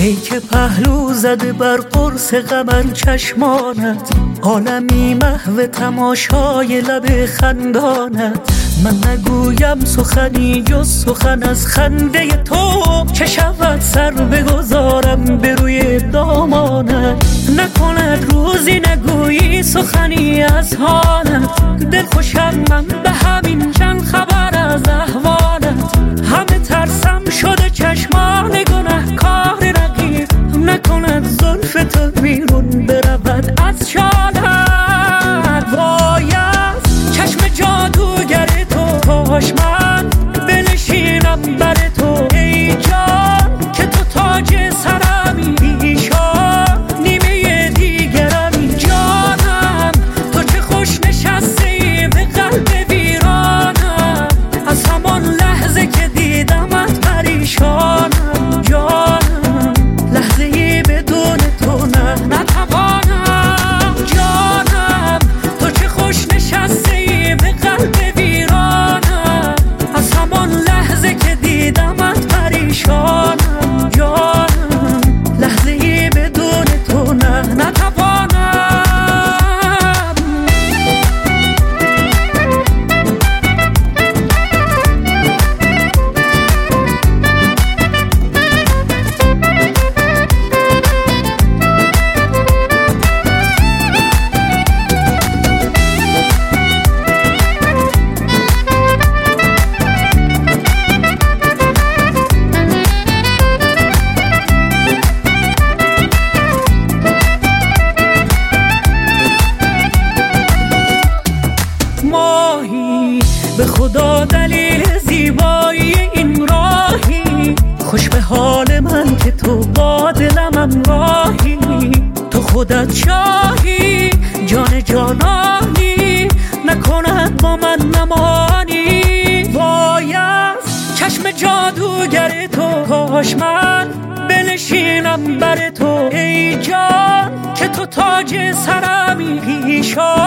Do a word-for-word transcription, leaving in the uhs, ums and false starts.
ای که پهلو زده بر قرص قمر چشمانت، عالمی محو تماشای لب خندانت. من نگویم سخنی جز سخن از خنده تو، چه شود سر بگذارم به روی دامانت. نکند روزی نگویی سخنی از حالت، دل خوشم من به همین چند خبر از احوالت. همه ترسم شده چشمان گناه کار رقیب، نکند زلف تو بیرون برود از شالت. وای از چشم جادوگر تو، کاش من بنشینم بر تو ای جان، که تو تاج سرمی پیشان نیمه دیگرمی. جانم تو چه خوش نشستی به قلب ویرانم، از همان لحظه که دیدمت پریشانم. جانم لحظه ای بدون تو نه نتوانم. جانم تو چه خوش نشستی به قلب ویرانم، از همان لحظه که دیدمت پریشانم. جانم لحظه ای بدون تو نه نتوانم. ماهی به خدا دلیل زیبایی این راهی، خوش به حال من که تو با دلم راهی. تو خودت شاهی جان جانانی، نکند با من نمانی. وای از چشم جادوگر تو، کاش من بنشینم بر تو ای جان، که تو تاج سرمی پیشان